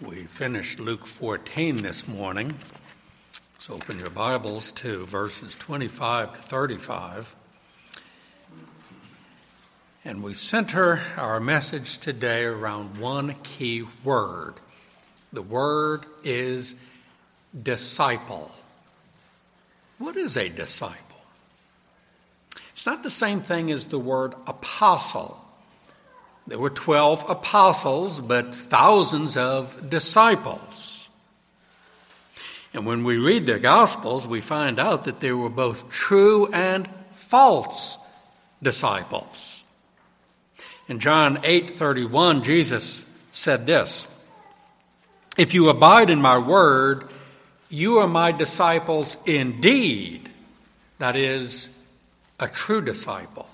We finished Luke 14 this morning, so open your Bibles to verses 25 to 35. And we center our message today around one key word. The word is disciple. What is a disciple? It's not the same thing as the word apostle. There were 12 apostles, but thousands of disciples. And when we read the Gospels, we find out that there were both true and false disciples. In John 8:31, Jesus said this, "If you abide in my word, you are my disciples indeed." That is, a true disciple.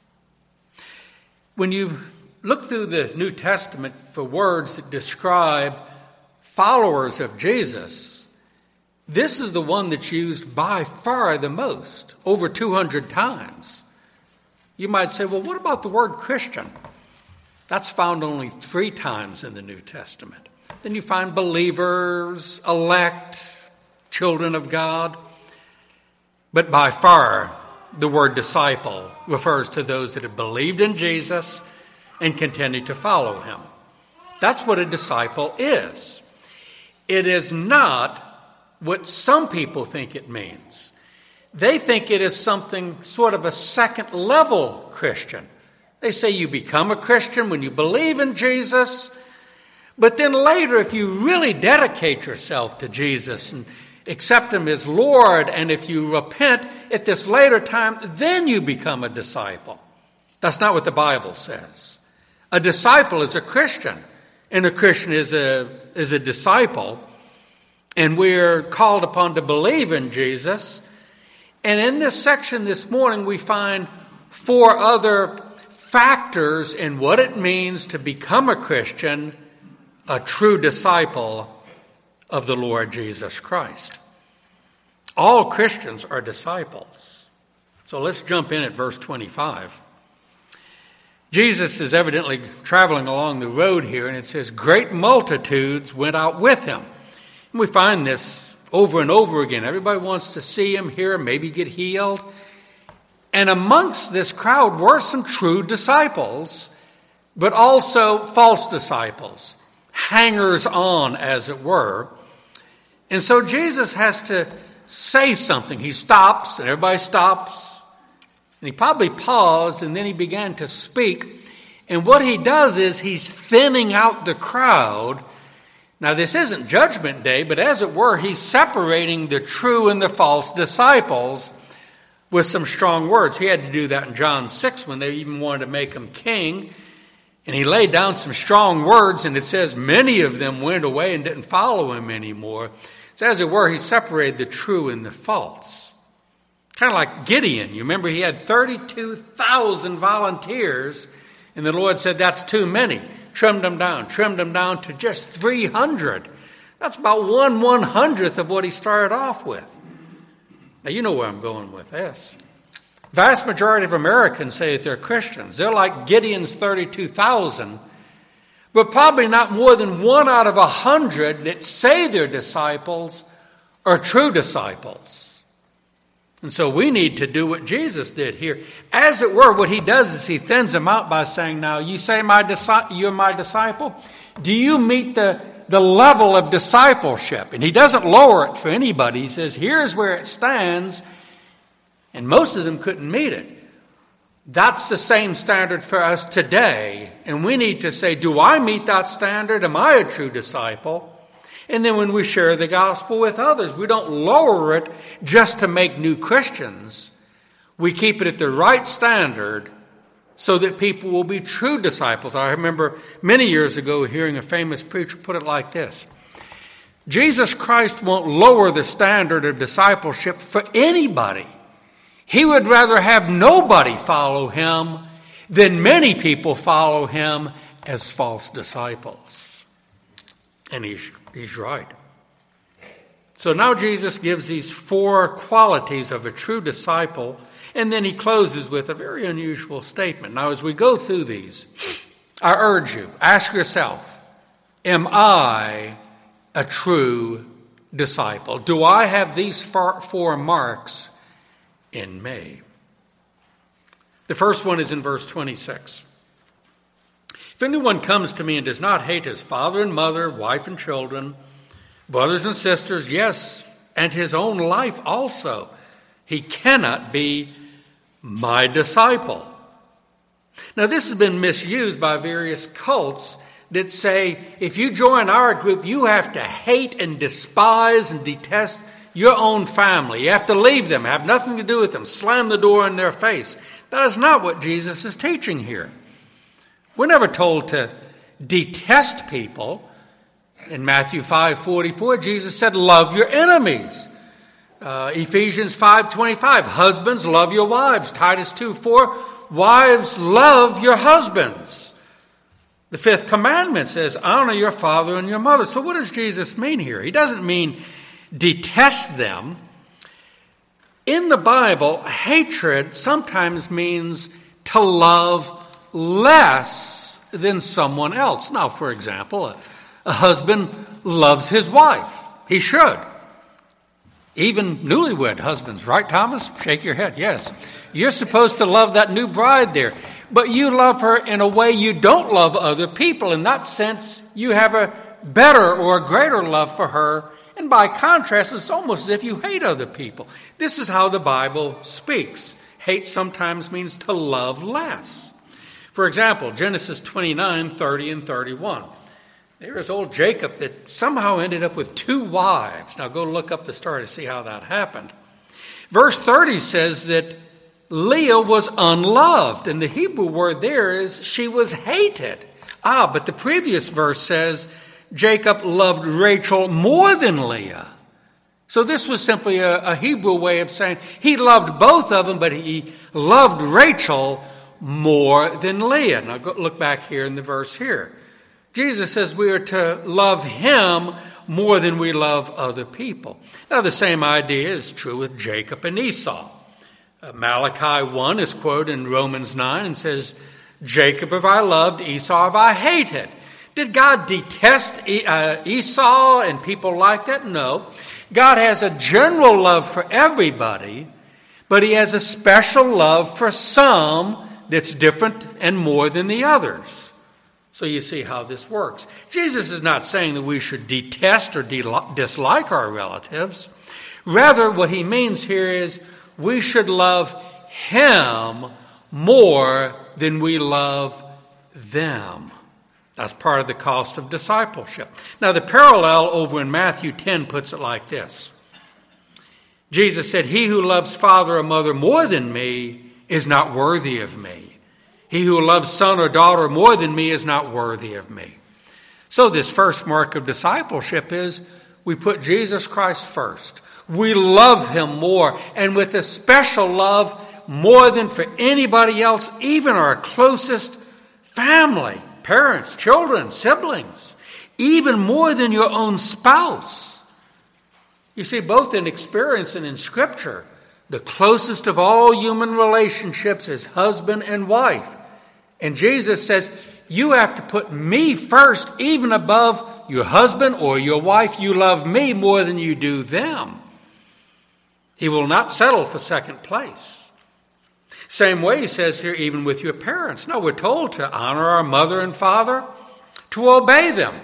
When you look through the New Testament for words that describe followers of Jesus, this is the one that's used by far the most, over 200 times. You might say, well, what about the word Christian? That's found only 3 times in the New Testament. Then you find believers, elect, children of God. But by far, the word disciple refers to those that have believed in Jesus and continue to follow him. That's what a disciple is. It is not what some people think it means. They think it is something sort of a second-level Christian. They say you become a Christian when you believe in Jesus, but then later, if you really dedicate yourself to Jesus and accept him as Lord, and if you repent at this later time, then you become a disciple. That's not what the Bible says. A disciple is a Christian, and a Christian is a disciple, and we're called upon to believe in Jesus. And in this section this morning, we find 4 other factors in what it means to become a Christian, a true disciple of the Lord Jesus Christ. All Christians are disciples. So let's jump in at verse 25. Jesus is evidently traveling along the road here, and it says, great multitudes went out with him. And we find this over and over again. Everybody wants to see him, hear him, maybe get healed. And amongst this crowd were some true disciples, but also false disciples, hangers-on, as it were. And so Jesus has to say something. He stops, and everybody stops. And he probably paused, and then he began to speak. And what he does is he's thinning out the crowd. Now, this isn't Judgment Day, but as it were, he's separating the true and the false disciples with some strong words. He had to do that in John 6 when they even wanted to make him king. And he laid down some strong words, and it says many of them went away and didn't follow him anymore. So as it were, he separated the true and the false. Kind of like Gideon. You remember he had 32,000 volunteers, and the Lord said, that's too many. Trimmed them down to just 300. That's about 1/100th of what he started off with. Now, you know where I'm going with this. Vast majority of Americans say that they're Christians. They're like Gideon's 32,000, but probably not more than 1 out of 100 that say they're disciples are true disciples. And so we need to do what Jesus did here. As it were, what he does is he thins them out by saying, now, you say you're my disciple? Do you meet the level of discipleship? And he doesn't lower it for anybody. He says, here's where it stands. And most of them couldn't meet it. That's the same standard for us today. And we need to say, do I meet that standard? Am I a true disciple? And then when we share the gospel with others, we don't lower it just to make new Christians. We keep it at the right standard so that people will be true disciples. I remember many years ago hearing a famous preacher put it like this. Jesus Christ won't lower the standard of discipleship for anybody. He would rather have nobody follow him than many people follow him as false disciples. And he's right. So now Jesus gives these 4 qualities of a true disciple, and then he closes with a very unusual statement. Now, as we go through these, I urge you, ask yourself, am I a true disciple? Do I have these four marks in me? The first one is in verse 26. If anyone comes to me and does not hate his father and mother, wife and children, brothers and sisters, yes, and his own life also, he cannot be my disciple. Now, this has been misused by various cults that say, if you join our group, you have to hate and despise and detest your own family. You have to leave them, have nothing to do with them, slam the door in their face. That is not what Jesus is teaching here. We're never told to detest people. In Matthew 5:44, Jesus said, love your enemies. Ephesians 5:25, husbands, love your wives. Titus 2:4, wives, love your husbands. The fifth commandment says, honor your father and your mother. So what does Jesus mean here? He doesn't mean detest them. In the Bible, hatred sometimes means to love less than someone else. Now, for example, a husband loves his wife. He should. Even newlywed husbands, right, Thomas? Shake your head, yes. You're supposed to love that new bride there. But you love her in a way you don't love other people. In that sense, you have a better or a greater love for her. And by contrast, it's almost as if you hate other people. This is how the Bible speaks. Hate sometimes means to love less. For example, Genesis 29:30 and 31. There is old Jacob that somehow ended up with 2 wives. Now go look up the story to see how that happened. Verse 30 says that Leah was unloved, and the Hebrew word there is she was hated. But the previous verse says Jacob loved Rachel more than Leah. So this was simply a Hebrew way of saying he loved both of them, but he loved Rachel more than Leah. Now go look back here in the verse here. Jesus says we are to love him more than we love other people. Now the same idea is true with Jacob and Esau. Malachi 1 is quoted in Romans 9 and says, Jacob have I loved, Esau have I hated. Did God detest Esau and people like that? No. God has a general love for everybody, but he has a special love for some that's different and more than the others. So you see how this works. Jesus is not saying that we should detest or dislike our relatives. Rather, what he means here is we should love him more than we love them. That's part of the cost of discipleship. Now, the parallel over in Matthew 10 puts it like this. Jesus said, he who loves father or mother more than me is not worthy of me. He who loves son or daughter more than me is not worthy of me. So this first mark of discipleship is we put Jesus Christ first. We love him more, and with a special love more than for anybody else, even our closest family, parents, children, siblings, even more than your own spouse. You see, both in experience and in Scripture, the closest of all human relationships is husband and wife. And Jesus says, you have to put me first, even above your husband or your wife. You love me more than you do them. He will not settle for second place. Same way he says here, even with your parents. No, we're told to honor our mother and father, to obey them.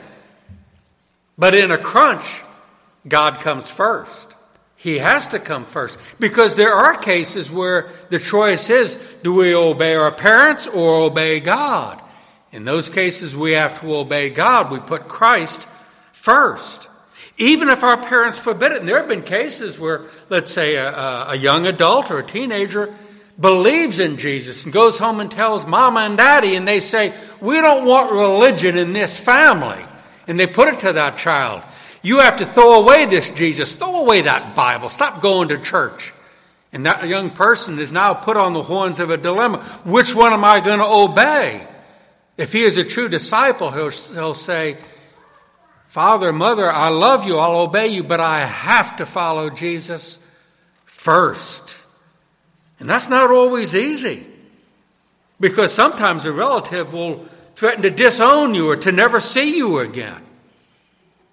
But in a crunch, God comes first. He has to come first, because there are cases where the choice is, do we obey our parents or obey God? In those cases, we have to obey God. We put Christ first. Even if our parents forbid it. And there have been cases where, let's say, a young adult or a teenager believes in Jesus and goes home and tells mama and daddy, and they say, we don't want religion in this family. And they put it to that child. You have to throw away this Jesus. Throw away that Bible. Stop going to church. And that young person is now put on the horns of a dilemma. Which one am I going to obey? If he is a true disciple, he'll say, Father, Mother, I love you. I'll obey you, but I have to follow Jesus first. And that's not always easy. Because sometimes a relative will threaten to disown you or to never see you again.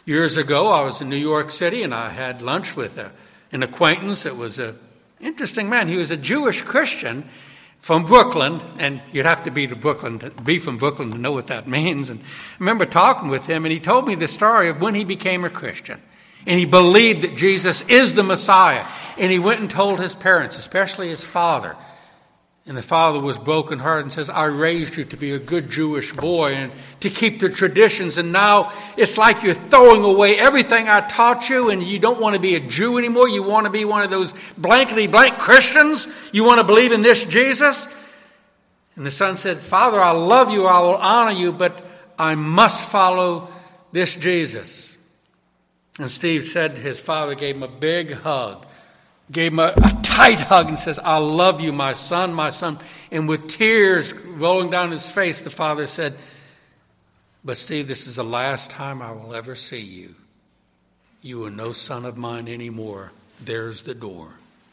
Years ago, I was in New York City, and I had lunch with an acquaintance that was an interesting man. He was a Jewish Christian from Brooklyn, and you'd have to be from Brooklyn to know what that means. And I remember talking with him, and he told me the story of when he became a Christian. And he believed that Jesus is the Messiah. And he went and told his parents, especially his father. And the father was brokenhearted and says, I raised you to be a good Jewish boy and to keep the traditions. And now it's like you're throwing away everything I taught you, and you don't want to be a Jew anymore. You want to be one of those blankety blank Christians. You want to believe in this Jesus. And the son said, Father, I love you. I will honor you, but I must follow this Jesus. And Steve said his father gave him a big hug. Gave him a tight hug and says, I love you, my son, my son. And with tears rolling down his face, the father said, but Steve, this is the last time I will ever see you. You are no son of mine anymore. There's the door.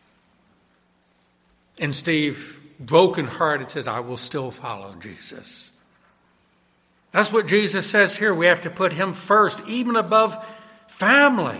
And Steve, brokenhearted, says, I will still follow Jesus. That's what Jesus says here. We have to put him first, even above family.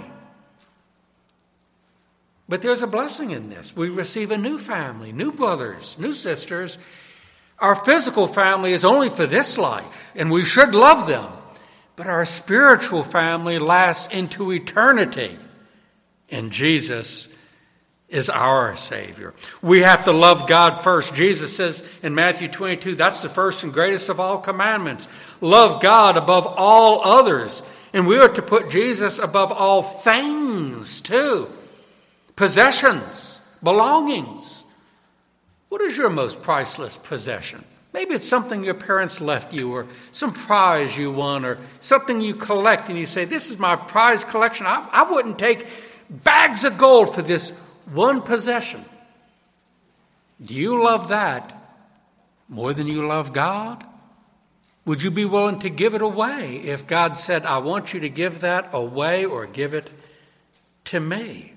But there's a blessing in this. We receive a new family, new brothers, new sisters. Our physical family is only for this life, and we should love them. But our spiritual family lasts into eternity. And Jesus is our Savior. We have to love God first. Jesus says in Matthew 22, that's the first and greatest of all commandments. Love God above all others. And we are to put Jesus above all things too. Possessions, belongings. What is your most priceless possession? Maybe it's something your parents left you, or some prize you won, or something you collect, and you say, this is my prize collection. I wouldn't take bags of gold for this one possession. Do you love that more than you love God? Would you be willing to give it away if God said, I want you to give that away or give it to me?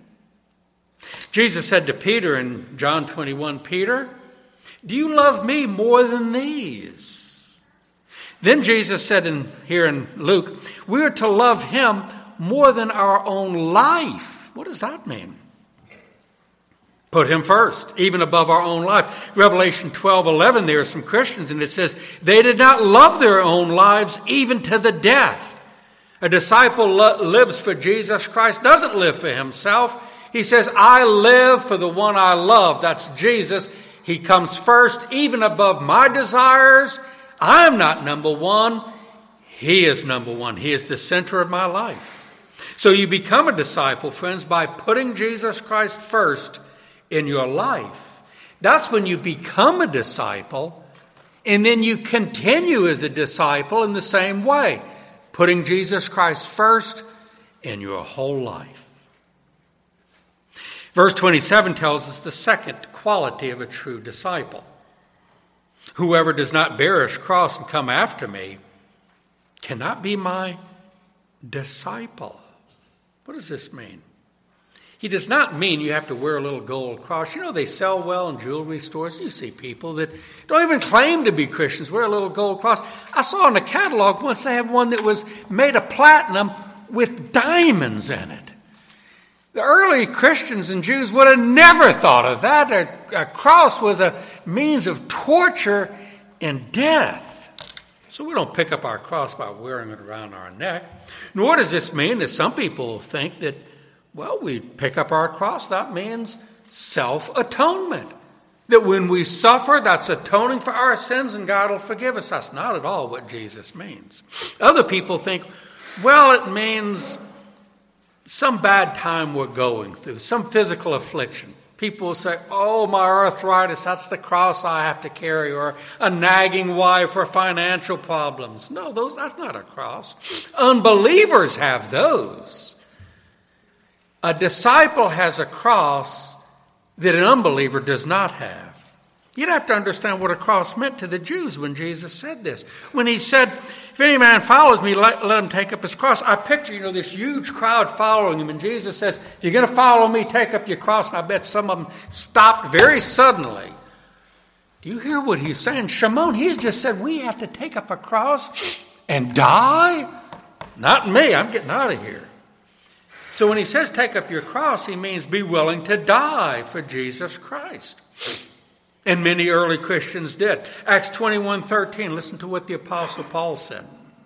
Jesus said to Peter in John 21, Peter, do you love me more than these? Then Jesus said here in Luke, we are to love him more than our own life. What does that mean? Put him first, even above our own life. Revelation 12:11, there are some Christians, and it says, they did not love their own lives even to the death. A disciple lives for Jesus Christ, doesn't live for himself. He says, I live for the one I love. That's Jesus. He comes first, even above my desires. I'm not number one. He is number one. He is the center of my life. So you become a disciple, friends, by putting Jesus Christ first in your life. That's when you become a disciple, and then you continue as a disciple in the same way, putting Jesus Christ first in your whole life. Verse 27 tells us the second quality of a true disciple. Whoever does not bear his cross and come after me cannot be my disciple. What does this mean? He does not mean you have to wear a little gold cross. You know, they sell well in jewelry stores. You see people that don't even claim to be Christians wear a little gold cross. I saw in a catalog once they had one that was made of platinum with diamonds in it. The early Christians and Jews would have never thought of that. A cross was a means of torture and death. So we don't pick up our cross by wearing it around our neck. Nor does this mean that some people think that, well, we pick up our cross. That means self-atonement. That when we suffer, that's atoning for our sins and God will forgive us. That's not at all what Jesus means. Other people think, well, it means some bad time we're going through, some physical affliction. People will say, oh, my arthritis, that's the cross I have to carry, or a nagging wife or financial problems. No, that's not a cross. Unbelievers have those. A disciple has a cross that an unbeliever does not have. You'd have to understand what a cross meant to the Jews when Jesus said this. When he said, if any man follows me, let him take up his cross. I picture, this huge crowd following him. And Jesus says, if you're going to follow me, take up your cross. And I bet some of them stopped very suddenly. Do you hear what he's saying? Shimon, he just said, we have to take up a cross and die? Not me. I'm getting out of here. So when he says take up your cross, he means be willing to die for Jesus Christ. And many early Christians did. Acts 21:13, listen to what the Apostle Paul said.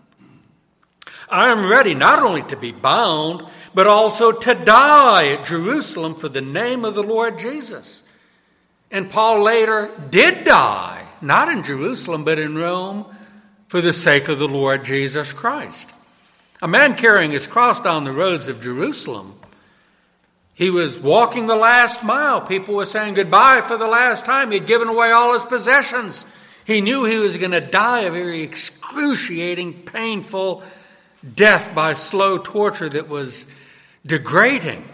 I am ready not only to be bound, but also to die at Jerusalem for the name of the Lord Jesus. And Paul later did die, not in Jerusalem, but in Rome, for the sake of the Lord Jesus Christ. A man carrying his cross down the roads of Jerusalem. He was walking the last mile. People were saying goodbye for the last time. He'd given away all his possessions. He knew he was going to die a very excruciating, painful death by slow torture that was degrading.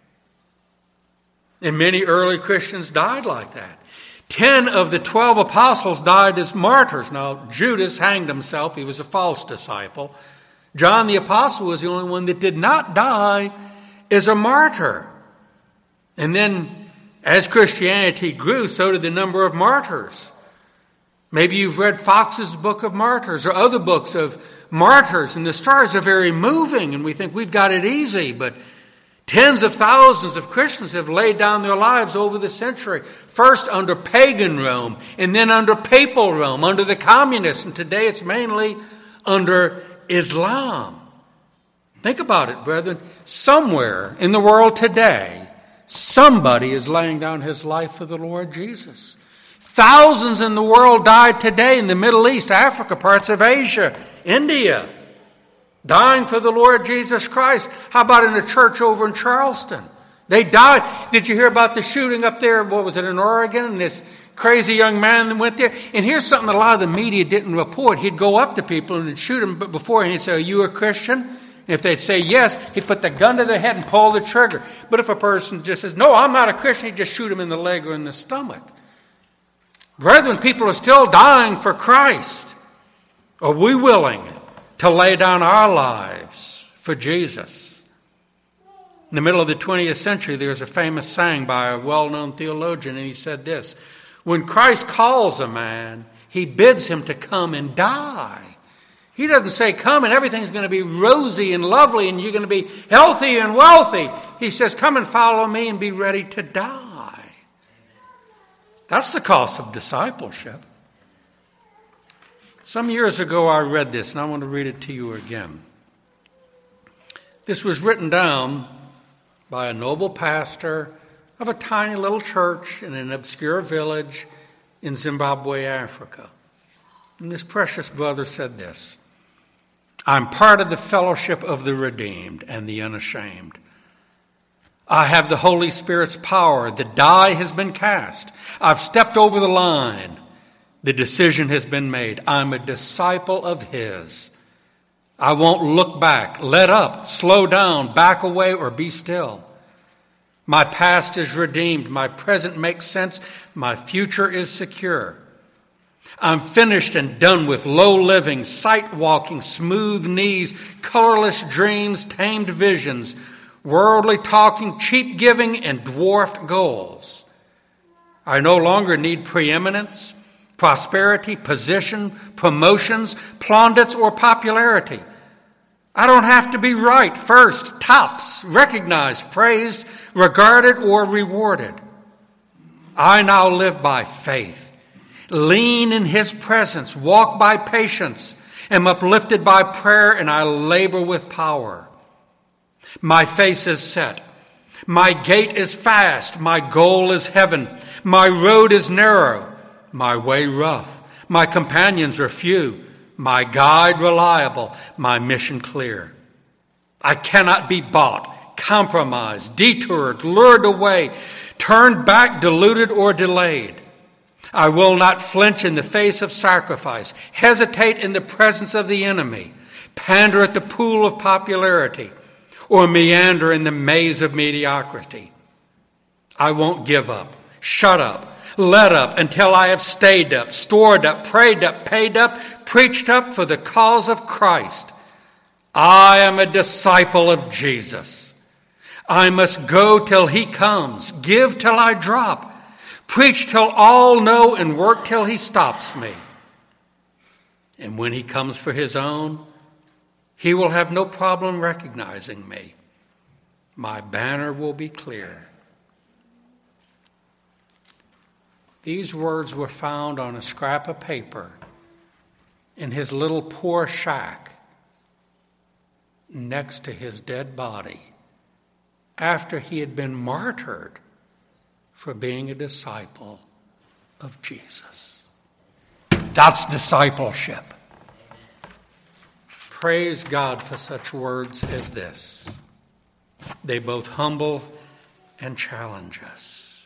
And many early Christians died like that. 10 of the 12 apostles died as martyrs. Now, Judas hanged himself. He was a false disciple. John the apostle was the only one that did not die as a martyr. And then, as Christianity grew, so did the number of martyrs. Maybe you've read Fox's Book of Martyrs or other books of martyrs, and the stories are very moving, and we think we've got it easy, but tens of thousands of Christians have laid down their lives over the century, first under pagan Rome, and then under papal Rome, under the communists, and today it's mainly under Islam. Think about it, brethren. Somewhere in the world today, somebody is laying down his life for the Lord Jesus. Thousands in the world died today in the Middle East, Africa, parts of Asia, India, dying for the Lord Jesus Christ. How about in a church over in Charleston? They died. Did you hear about the shooting up there? What was it, in Oregon? And this crazy young man went there. And here's something that a lot of the media didn't report. He'd go up to people and shoot them before, and he'd say, "Are you a Christian?" And if they'd say yes, he'd put the gun to their head and pull the trigger. But if a person just says, "No, I'm not a Christian," he'd just shoot him in the leg or in the stomach. Brethren, people are still dying for Christ. Are we willing to lay down our lives for Jesus? In the middle of the 20th century, there was a famous saying by a well-known theologian, and he said this: when Christ calls a man, he bids him to come and die. He doesn't say, come and everything's going to be rosy and lovely and you're going to be healthy and wealthy. He says, come and follow me and be ready to die. That's the cost of discipleship. Some years ago I read this, and I want to read it to you again. This was written down by a noble pastor of a tiny little church in an obscure village in Zimbabwe, Africa. And this precious brother said this: I'm part of the fellowship of the redeemed and the unashamed. I have the Holy Spirit's power. The die has been cast. I've stepped over the line. The decision has been made. I'm a disciple of His. I won't look back, let up, slow down, back away, or be still. My past is redeemed. My present makes sense. My future is secure. I'm finished and done with low living, sight walking, smooth knees, colorless dreams, tamed visions, worldly talking, cheap giving, and dwarfed goals. I no longer need preeminence, prosperity, position, promotions, plaudits, or popularity. I don't have to be right, first, tops, recognized, praised, regarded, or rewarded. I now live by faith, lean in His presence, walk by patience, am uplifted by prayer, and I labor with power. My face is set. My gait is fast. My goal is heaven. My road is narrow. My way rough. My companions are few. My guide reliable. My mission clear. I cannot be bought, compromised, detoured, lured away, turned back, deluded, or delayed. I will not flinch in the face of sacrifice, hesitate in the presence of the enemy, pander at the pool of popularity, or meander in the maze of mediocrity. I won't give up, shut up, let up until I have stayed up, stored up, prayed up, paid up, preached up for the cause of Christ. I am a disciple of Jesus. I must go till He comes, give till I drop, preach till all know, and work till He stops me. And when He comes for His own, He will have no problem recognizing me. My banner will be clear. These words were found on a scrap of paper in his little poor shack next to his dead body after he had been martyred for being a disciple of Jesus. That's discipleship. Praise God for such words as this. They both humble and challenge us.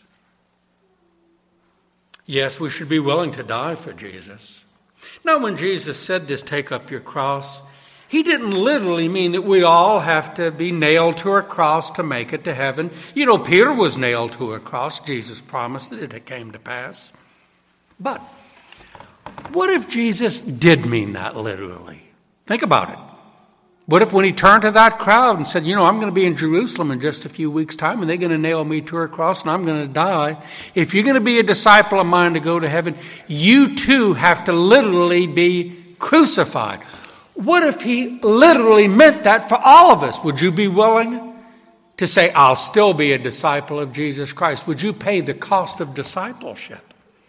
Yes, we should be willing to die for Jesus. Now, when Jesus said this, take up your cross, he didn't literally mean that we all have to be nailed to a cross to make it to heaven. You know, Peter was nailed to a cross. Jesus promised that it came to pass. But what if Jesus did mean that literally? Think about it. What if when he turned to that crowd and said, I'm going to be in Jerusalem in just a few weeks' time and they're going to nail me to a cross and I'm going to die. If you're going to be a disciple of mine to go to heaven, you too have to literally be crucified. What if he literally meant that for all of us? Would you be willing to say, I'll still be a disciple of Jesus Christ? Would you pay the cost of discipleship?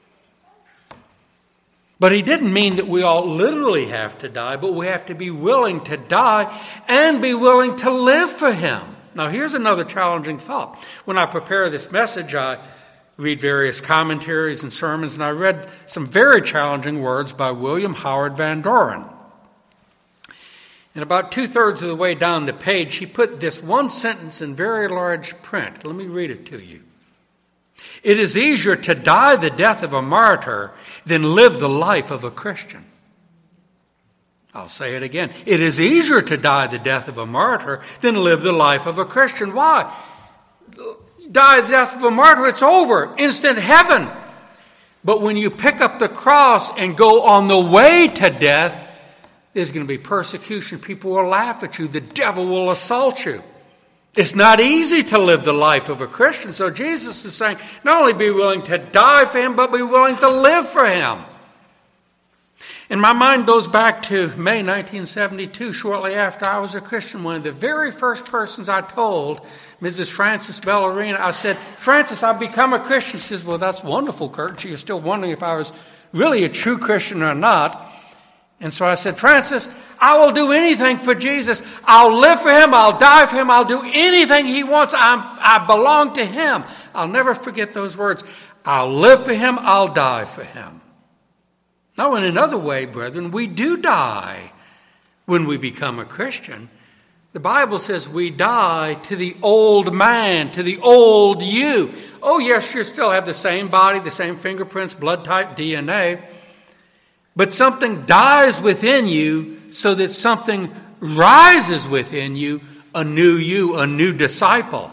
But he didn't mean that we all literally have to die, but we have to be willing to die and be willing to live for him. Now, here's another challenging thought. When I prepare this message, I read various commentaries and sermons, and I read some very challenging words by William Howard Van Doren. And about 2/3 of the way down the page, he put this one sentence in very large print. Let me read it to you. It is easier to die the death of a martyr than live the life of a Christian. I'll say it again. It is easier to die the death of a martyr than live the life of a Christian. Why? Die the death of a martyr, it's over. Instant heaven. But when you pick up the cross and go on the way to death, there's going to be persecution. People will laugh at you. The devil will assault you. It's not easy to live the life of a Christian. So Jesus is saying, not only be willing to die for him, but be willing to live for him. And my mind goes back to May 1972, shortly after I was a Christian. One of the very first persons I told, Mrs. Frances Ballerina, I said, Frances, I've become a Christian. She says, well, that's wonderful, Kurt. She was still wondering if I was really a true Christian or not. And so I said, Frances, I will do anything for Jesus. I'll live for him. I'll die for him. I'll do anything he wants. I belong to him. I'll never forget those words. I'll live for him. I'll die for him. Now, in another way, brethren, we do die when we become a Christian. The Bible says we die to the old man, to the old you. Oh, yes, you still have the same body, the same fingerprints, blood type, DNA. But something dies within you so that something rises within you, a new disciple.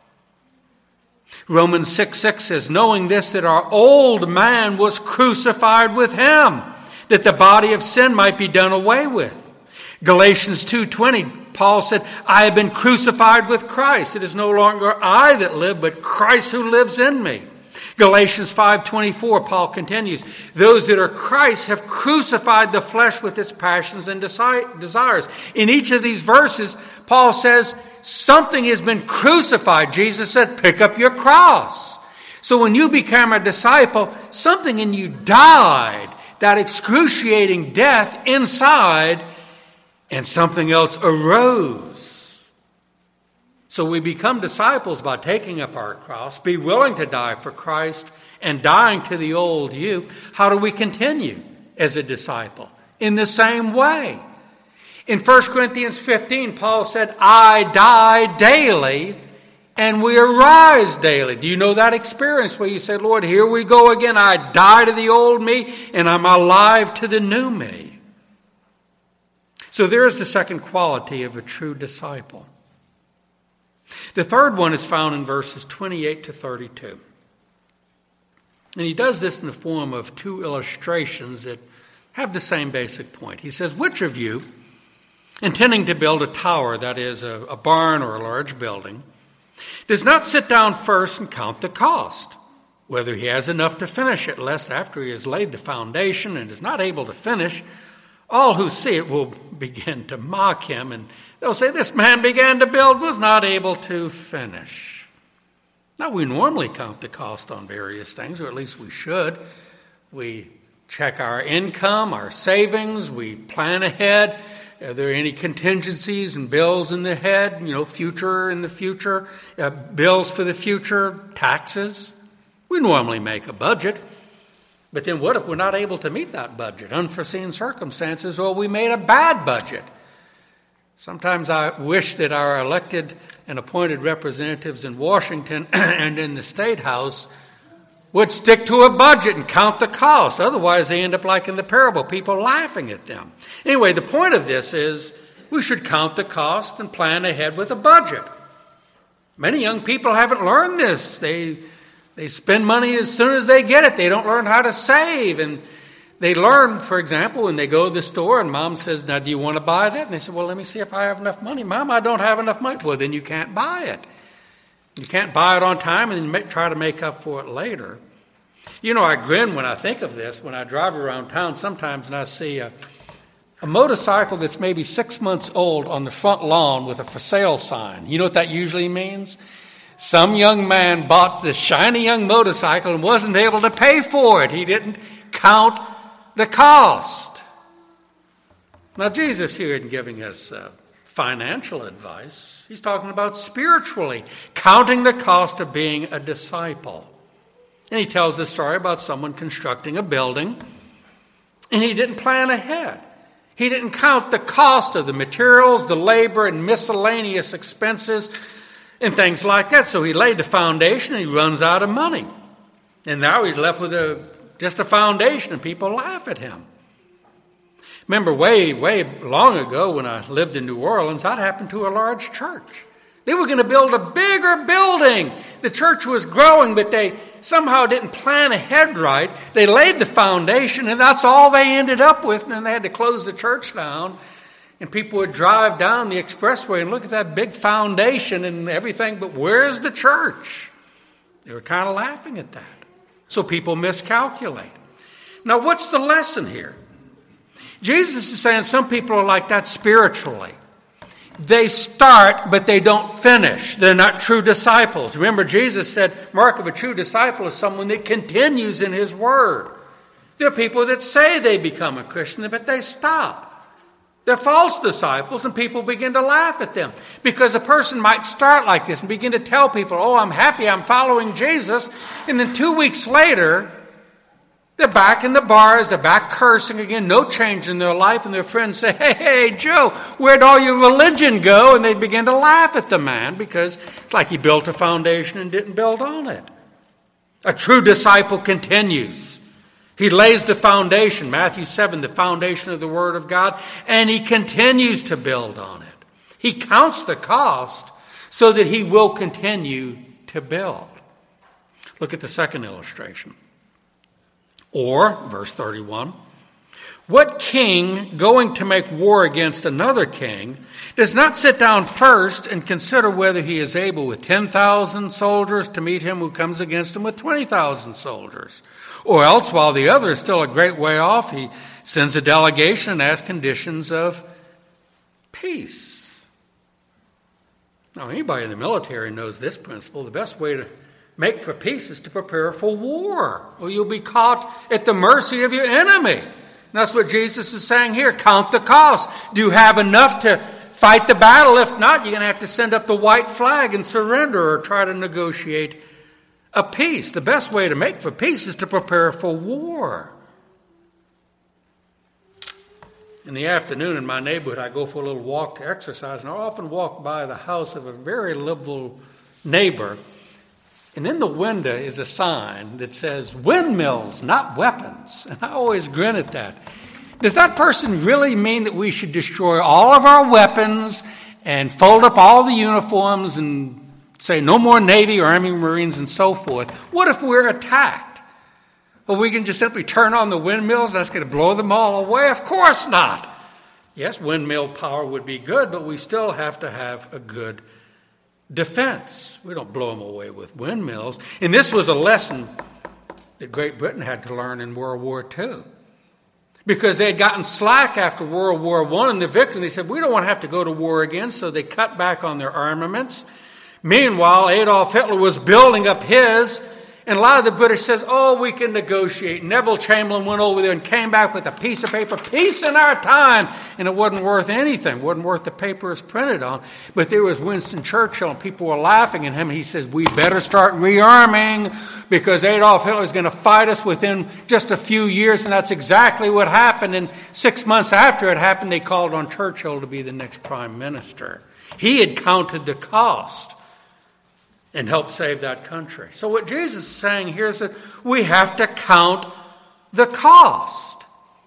Romans 6:6 says, knowing this, that our old man was crucified with him, that the body of sin might be done away with. Galatians 2:20, Paul said, I have been crucified with Christ. It is no longer I that live, but Christ who lives in me. Galatians 5:24, Paul continues, those that are Christ have crucified the flesh with its passions and desires. In each of these verses, Paul says, something has been crucified. Jesus said, pick up your cross. So when you became a disciple, something in you died, that excruciating death inside, and something else arose. So we become disciples by taking up our cross, be willing to die for Christ, and dying to the old you. How do we continue as a disciple? In the same way. In 1 Corinthians 15, Paul said, I die daily, and we arise daily. Do you know that experience where you say, Lord, here we go again. I die to the old me, and I'm alive to the new me. So there's the second quality of a true disciple. The third one is found in verses 28 to 32. And he does this in the form of two illustrations that have the same basic point. He says, which of you, intending to build a tower, that is, a barn or a large building, does not sit down first and count the cost, whether he has enough to finish it, lest after he has laid the foundation and is not able to finish, all who see it will begin to mock him, and they'll say, this man began to build, was not able to finish. Now, we normally count the cost on various things, or at least we should. We check our income, our savings, we plan ahead. Are there any contingencies and bills in the head, future in the future, bills for the future, taxes? We normally make a budget. But then what if we're not able to meet that budget? Unforeseen circumstances, or we made a bad budget. Sometimes I wish that our elected and appointed representatives in Washington and in the State House would stick to a budget and count the cost. Otherwise, they end up like in the parable, people laughing at them. Anyway, the point of this is we should count the cost and plan ahead with a budget. Many young people haven't learned this. They spend money as soon as they get it. They don't learn how to save. And they learn, for example, when they go to the store and Mom says, now, do you want to buy that? And they say, well, let me see if I have enough money. Mom, I don't have enough money. Well, then you can't buy it. You can't buy it on time and then try to make up for it later. I grin when I think of this. When I drive around town sometimes and I see a motorcycle that's maybe 6 months old on the front lawn with a for sale sign. You know what that usually means? Some young man bought this shiny young motorcycle and wasn't able to pay for it. He didn't count the cost. Now, Jesus here isn't giving us financial advice. He's talking about spiritually, counting the cost of being a disciple. And he tells the story about someone constructing a building, and he didn't plan ahead. He didn't count the cost of the materials, the labor, and miscellaneous expenses, and things like that. So he laid the foundation, and he runs out of money. And now he's left with just a foundation, and people laugh at him. Remember way, way long ago when I lived in New Orleans, that happened to a large church. They were going to build a bigger building. The church was growing, but they somehow didn't plan ahead right. They laid the foundation, and that's all they ended up with. And then they had to close the church down. And people would drive down the expressway and look at that big foundation and everything, but where's the church? They were kind of laughing at that. So people miscalculate. Now, what's the lesson here? Jesus is saying some people are like that spiritually. They start, but they don't finish. They're not true disciples. Remember, Jesus said, mark of a true disciple is someone that continues in his word. There are people that say they become a Christian, but they stop. They're false disciples, and people begin to laugh at them. Because a person might start like this and begin to tell people, oh, I'm happy, I'm following Jesus. And then 2 weeks later, they're back in the bars, they're back cursing again, no change in their life. And their friends say, hey, Joe, where'd all your religion go? And they begin to laugh at the man because it's like he built a foundation and didn't build on it. A true disciple continues. He lays the foundation, Matthew 7, the foundation of the Word of God, and he continues to build on it. He counts the cost so that he will continue to build. Look at the second illustration. Or, verse 31, what king going to make war against another king does not sit down first and consider whether he is able with 10,000 soldiers to meet him who comes against him with 20,000 soldiers? Or else, while the other is still a great way off, he sends a delegation and asks conditions of peace. Now, anybody in the military knows this principle. The best way to make for peace is to prepare for war, or you'll be caught at the mercy of your enemy. And that's what Jesus is saying here. Count the cost. Do you have enough to fight the battle? If not, you're going to have to send up the white flag and surrender or try to negotiate a peace. The best way to make for peace is to prepare for war. In the afternoon in my neighborhood, I go for a little walk to exercise, and I often walk by the house of a very liberal neighbor. And in the window is a sign that says, windmills, not weapons. And I always grin at that. Does that person really mean that we should destroy all of our weapons and fold up all the uniforms and say no more Navy or Army, Marines, and so forth? What if we're attacked? Well, we can just simply turn on the windmills and that's going to blow them all away? Of course not. Yes, windmill power would be good, but we still have to have a good defense. We don't blow them away with windmills. And this was a lesson that Great Britain had to learn in World War II. because they had gotten slack after World War I and the victory. They said, we don't want to have to go to war again, so they cut back on their armaments. Meanwhile, Adolf Hitler was building up his, and a lot of the British says, oh, we can negotiate. Neville Chamberlain went over there and came back with a piece of paper, peace in our time, and it wasn't worth anything. It wasn't worth the paper it's printed on. But there was Winston Churchill, and people were laughing at him, and he says, we better start rearming, because Adolf Hitler is going to fight us within just a few years, and that's exactly what happened. And 6 months after it happened, they called on Churchill to be the next prime minister. He had counted the cost and help save that country. So what Jesus is saying here is that we have to count the cost.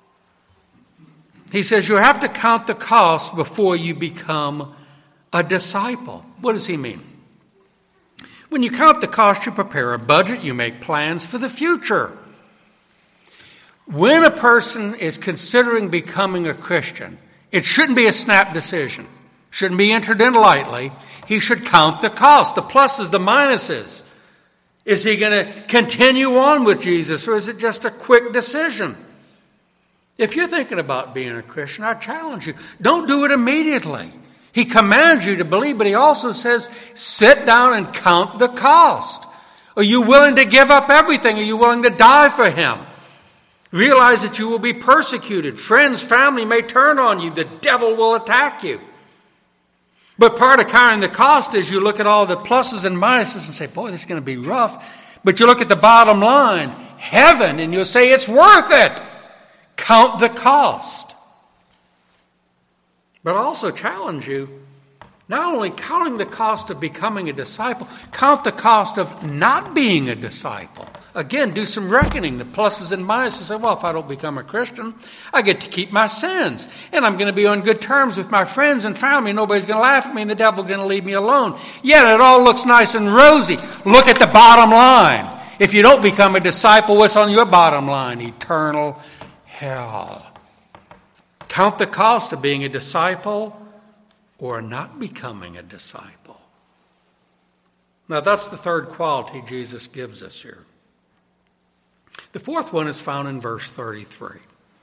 He says you have to count the cost before you become a disciple. What does he mean? When you count the cost, you prepare a budget, you make plans for the future. When a person is considering becoming a Christian, it shouldn't be a snap decision. Shouldn't be entered in lightly. He should count the cost, the pluses, the minuses. Is he going to continue on with Jesus, or is it just a quick decision? If you're thinking about being a Christian, I challenge you, don't do it immediately. He commands you to believe, but he also says, sit down and count the cost. Are you willing to give up everything? Are you willing to die for him? Realize that you will be persecuted. Friends, family may turn on you. The devil will attack you. But part of counting the cost is you look at all the pluses and minuses and say, boy, this is going to be rough. But you look at the bottom line, heaven, and you'll say, it's worth it. Count the cost. But I also challenge you, not only counting the cost of becoming a disciple, count the cost of not being a disciple. Again, do some reckoning, the pluses and minuses. Say, well, if I don't become a Christian, I get to keep my sins. And I'm going to be on good terms with my friends and family. Nobody's going to laugh at me and the devil's going to leave me alone. Yet it all looks nice and rosy. Look at the bottom line. If you don't become a disciple, what's on your bottom line? Eternal hell. Count the cost of being a disciple or not becoming a disciple. Now that's the third quality Jesus gives us here. The fourth one is found in verse 33.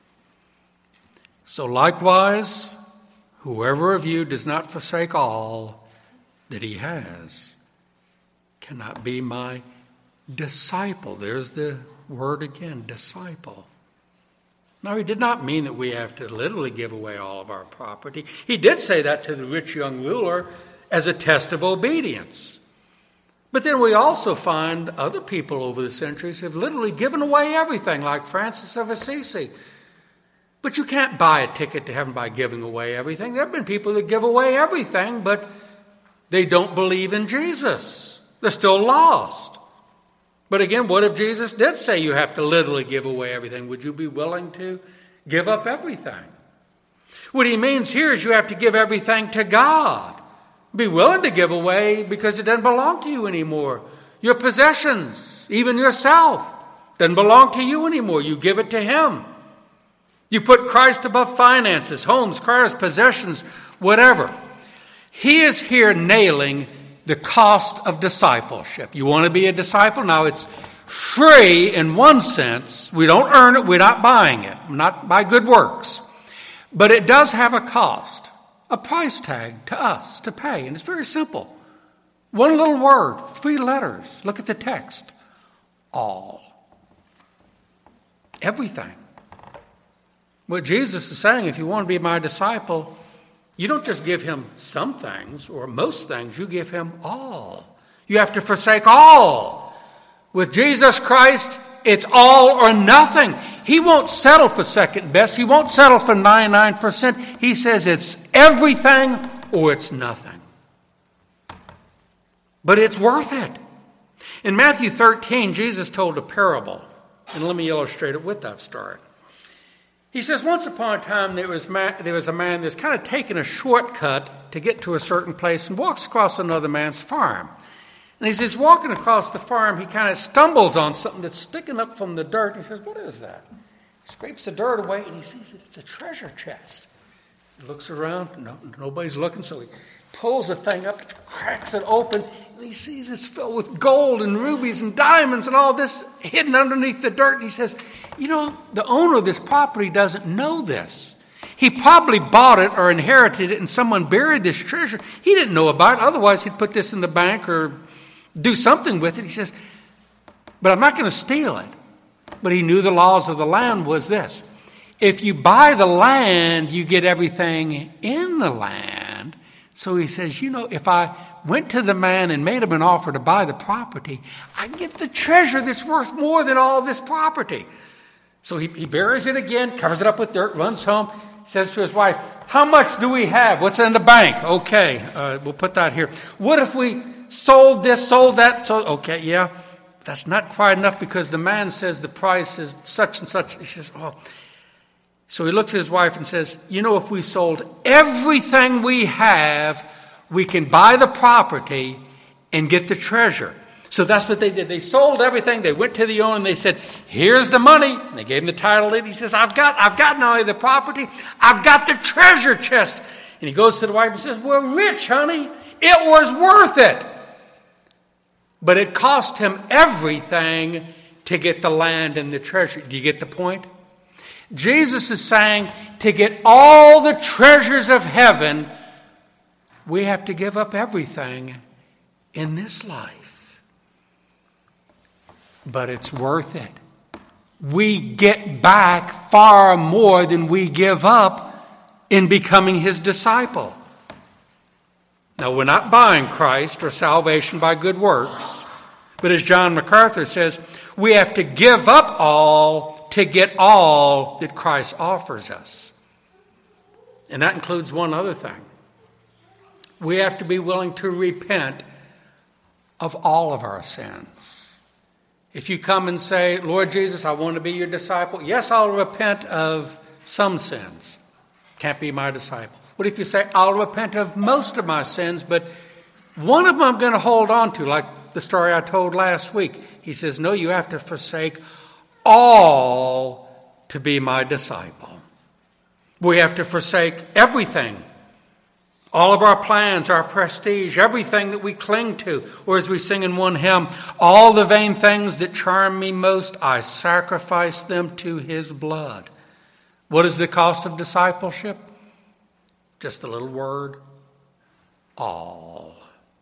So likewise, whoever of you does not forsake all that he has cannot be my disciple. There's the word again, disciple. Now, he did not mean that we have to literally give away all of our property. He did say that to the rich young ruler as a test of obedience. But then we also find other people over the centuries have literally given away everything, like Francis of Assisi. But you can't buy a ticket to heaven by giving away everything. There have been people that give away everything, but they don't believe in Jesus. They're still lost. But again, what if Jesus did say you have to literally give away everything? Would you be willing to give up everything? What he means here is you have to give everything to God. Be willing to give away because it doesn't belong to you anymore. Your possessions, even yourself, doesn't belong to you anymore. You give it to him. You put Christ above finances, homes, cars, possessions, whatever. He is here nailing the cost of discipleship. You want to be a disciple? Now it's free in one sense. We don't earn it. We're not buying it. Not by good works. But it does have a cost, a price tag to us to pay. And it's very simple. One little word, 3 letters. Look at the text. All. Everything. What Jesus is saying, if you want to be my disciple, you don't just give him some things or most things. You give him all. You have to forsake all. With Jesus Christ, it's all or nothing. He won't settle for second best. He won't settle for 99%. He says it's everything or it's nothing. But it's worth it. In Matthew 13, Jesus told a parable. And let me illustrate it with that story. He says, once upon a time there was a man that's kind of taking a shortcut to get to a certain place and walks across another man's farm. And as he's walking across the farm, he kind of stumbles on something that's sticking up from the dirt. He says, what is that? He scrapes the dirt away and he sees that it's a treasure chest. He looks around, nobody's looking, so he pulls the thing up, cracks it open. and he sees it's filled with gold and rubies and diamonds and all this hidden underneath the dirt. And he says, the owner of this property doesn't know this. He probably bought it or inherited it and someone buried this treasure. He didn't know about it. Otherwise, he'd put this in the bank or do something with it. He says, but I'm not going to steal it. But he knew the laws of the land was this. If you buy the land, you get everything in the land. So he says, if I went to the man and made him an offer to buy the property, I get the treasure that's worth more than all this property. So he buries it again, covers it up with dirt, runs home, says to his wife, how much do we have? What's in the bank? Okay, we'll put that here. What if we sold this, sold that? Okay, yeah. That's not quite enough because the man says the price is such and such. He says, oh. So he looks at his wife and says, if we sold everything we have, we can buy the property and get the treasure. So that's what they did. They sold everything. They went to the owner and they said, here's the money. And they gave him the title deed. He says, I've got not only the property, I've got the treasure chest. And he goes to the wife and says, we're rich, honey. It was worth it. But it cost him everything to get the land and the treasure. Do you get the point? Jesus is saying to get all the treasures of heaven, we have to give up everything in this life. But it's worth it. We get back far more than we give up in becoming his disciple. Now, we're not buying Christ or salvation by good works. But as John MacArthur says, we have to give up all to get all that Christ offers us. And that includes one other thing. We have to be willing to repent of all of our sins. If you come and say, Lord Jesus, I want to be your disciple. Yes, I'll repent of some sins. Can't be my disciple. What if you say, I'll repent of most of my sins, but one of them I'm going to hold on to, like the story I told last week. He says, no, you have to forsake all to be my disciple. We have to forsake everything. All of our plans, our prestige, everything that we cling to. Or as we sing in one hymn, all the vain things that charm me most, I sacrifice them to his blood. What is the cost of discipleship? Just a little word, all.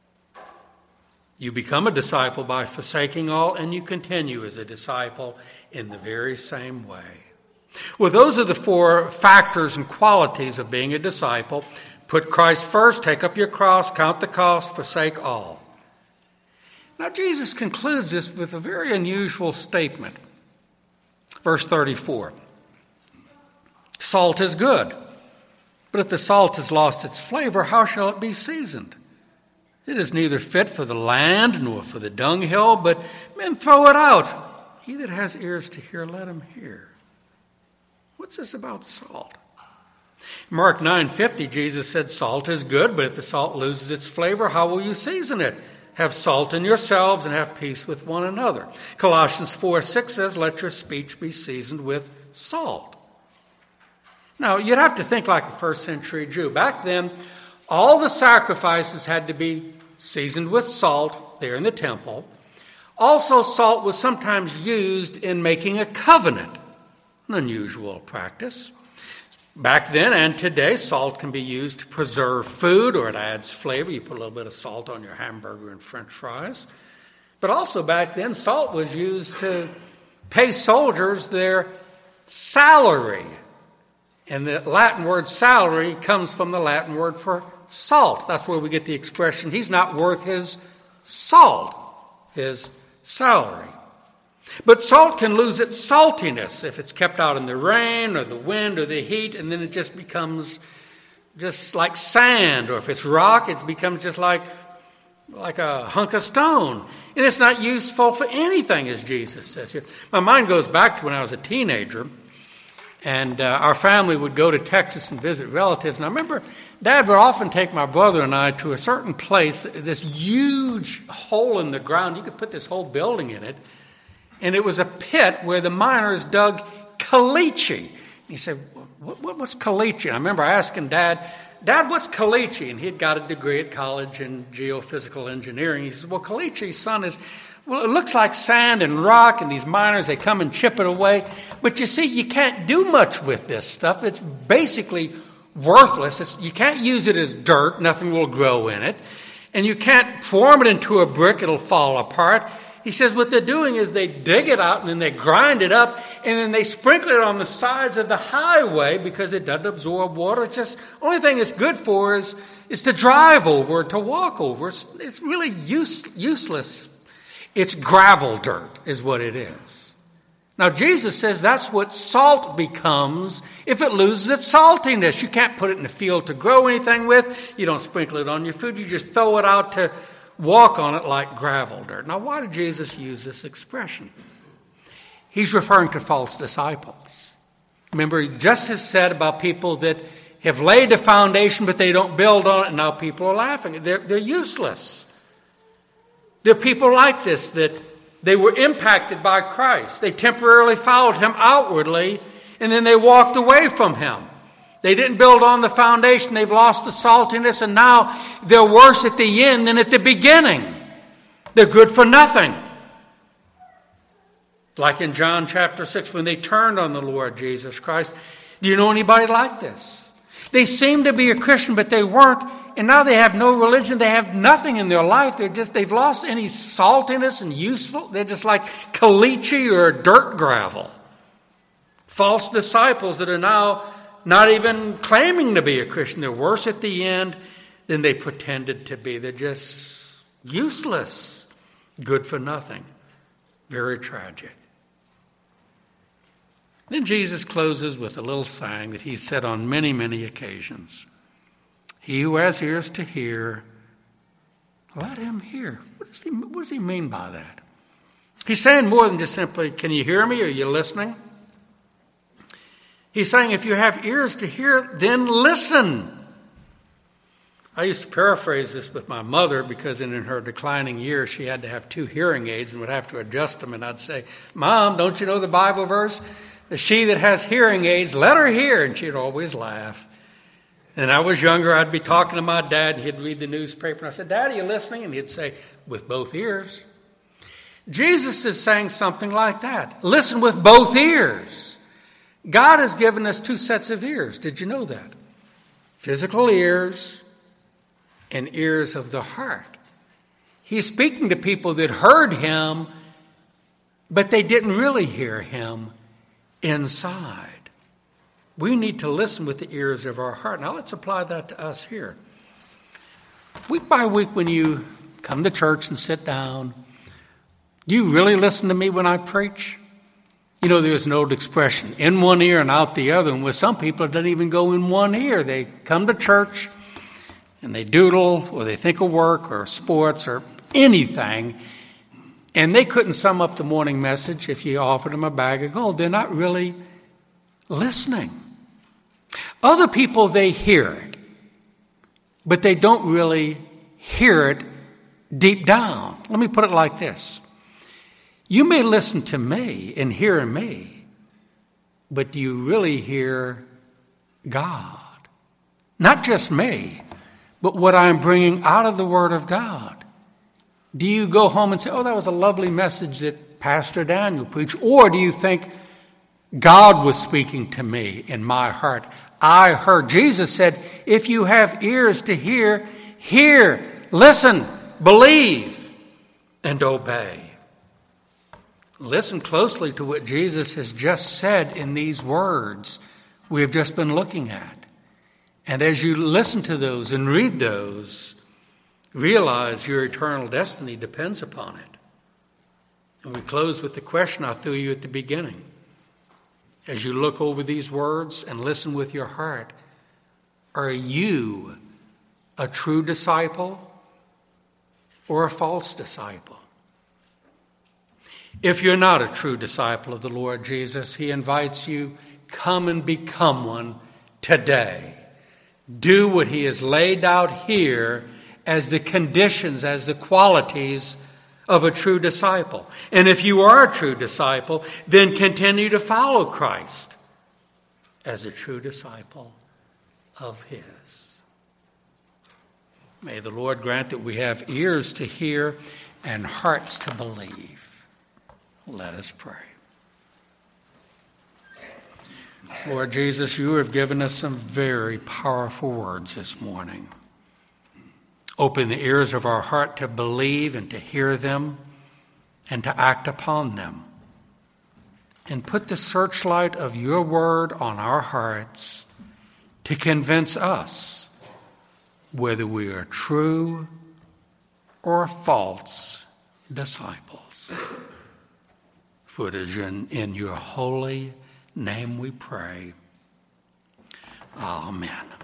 You become a disciple by forsaking all, and you continue as a disciple in the very same way. Well, those are the four factors and qualities of being a disciple. Put Christ first, take up your cross, count the cost, forsake all. Now, Jesus concludes this with a very unusual statement. Verse 34. Salt is good, but if the salt has lost its flavor, how shall it be seasoned? It is neither fit for the land nor for the dunghill, but men throw it out. He that has ears to hear, let him hear. What's this about salt? Mark 9:50, Jesus said, salt is good, but if the salt loses its flavor, how will you season it? Have salt in yourselves and have peace with one another. Colossians 4:6 says, let your speech be seasoned with salt. Now, you'd have to think like a first century Jew. Back then, all the sacrifices had to be seasoned with salt there in the temple. Also, salt was sometimes used in making a covenant, an unusual practice. Back then and today, salt can be used to preserve food, or it adds flavor. You put a little bit of salt on your hamburger and French fries. But also back then, salt was used to pay soldiers their salary. And the Latin word salary comes from the Latin word for salt. That's where we get the expression, he's not worth his salt, his salary. But salt can lose its saltiness if it's kept out in the rain or the wind or the heat, and then it just becomes just like sand. Or if it's rock, it becomes just like a hunk of stone. And it's not useful for anything, as Jesus says here. My mind goes back to when I was a teenager, and our family would go to Texas and visit relatives. And I remember Dad would often take my brother and I to a certain place, this huge hole in the ground. You could put this whole building in it. And it was a pit where the miners dug caliche. He said, what's caliche? I remember asking Dad, Dad, what's caliche? And he'd got a degree at college in geophysical engineering. He says, well, caliche, son, it looks like sand and rock, and these miners, they come and chip it away. But you see, you can't do much with this stuff. It's basically worthless. You can't use it as dirt. Nothing will grow in it. And you can't form it into a brick. It'll fall apart. He says what they're doing is they dig it out and then they grind it up and then they sprinkle it on the sides of the highway because it doesn't absorb water. It's just, only thing it's good for is to drive over, to walk over. It's really useless. It's gravel dirt is what it is. Now Jesus says that's what salt becomes if it loses its saltiness. You can't put it in the field to grow anything with. You don't sprinkle it on your food. You just throw it out to walk on it like gravel dirt. Now, why did Jesus use this expression? He's referring to false disciples. Remember, he just has said about people that have laid the foundation, but they don't build on it, and now people are laughing. They're useless. There are people like this that they were impacted by Christ. They temporarily followed him outwardly, and then they walked away from him. They didn't build on the foundation. They've lost the saltiness, and now they're worse at the end than at the beginning. They're good for nothing. Like in John chapter 6, when they turned on the Lord Jesus Christ. Do you know anybody like this? They seemed to be a Christian, but they weren't. And now they have no religion. They have nothing in their life. They've lost any saltiness and useful. They're just like caliche or dirt gravel. False disciples that are now not even claiming to be a Christian. They're worse at the end than they pretended to be. They're just useless, good for nothing. Very tragic. Then Jesus closes with a little saying that he said on many, many occasions. He who has ears to hear, let him hear. What does he mean by that? He's saying more than just simply, can you hear me? Are you listening? He's saying, if you have ears to hear, then listen. I used to paraphrase this with my mother because in her declining years, she had to have 2 hearing aids and would have to adjust them. And I'd say, Mom, don't you know the Bible verse? She that has hearing aids, let her hear. And she'd always laugh. And I was younger, I'd be talking to my dad, and he'd read the newspaper. And I said, Dad, are you listening? And he'd say, with both ears. Jesus is saying something like that. Listen with both ears. God has given us 2 sets of ears. Did you know that? Physical ears and ears of the heart. He's speaking to people that heard him, but they didn't really hear him inside. We need to listen with the ears of our heart. Now let's apply that to us here. Week by week when you come to church and sit down, do you really listen to me when I preach? You know, there's an old expression, in one ear and out the other. And with some people, it doesn't even go in one ear. They come to church and they doodle or they think of work or sports or anything. And they couldn't sum up the morning message if you offered them a bag of gold. They're not really listening. Other people, they hear it, but they don't really hear it deep down. Let me put it like this. You may listen to me and hear me, but do you really hear God? Not just me, but what I'm bringing out of the Word of God. Do you go home and say, oh, that was a lovely message that Pastor Daniel preached? Or do you think God was speaking to me in my heart? I heard. Jesus said, if you have ears to hear, hear, listen, believe, and obey. Listen closely to what Jesus has just said in these words we have just been looking at. And as you listen to those and read those, realize your eternal destiny depends upon it. And we close with the question I threw you at the beginning. As you look over these words and listen with your heart, are you a true disciple or a false disciple? If you're not a true disciple of the Lord Jesus, he invites you, come and become one today. Do what he has laid out here as the conditions, as the qualities of a true disciple. And if you are a true disciple, then continue to follow Christ as a true disciple of his. May the Lord grant that we have ears to hear and hearts to believe. Let us pray. Lord Jesus, you have given us some very powerful words this morning. Open the ears of our heart to believe and to hear them and to act upon them. And put the searchlight of your word on our hearts to convince us whether we are true or false disciples. For it is in your holy name we pray. Amen.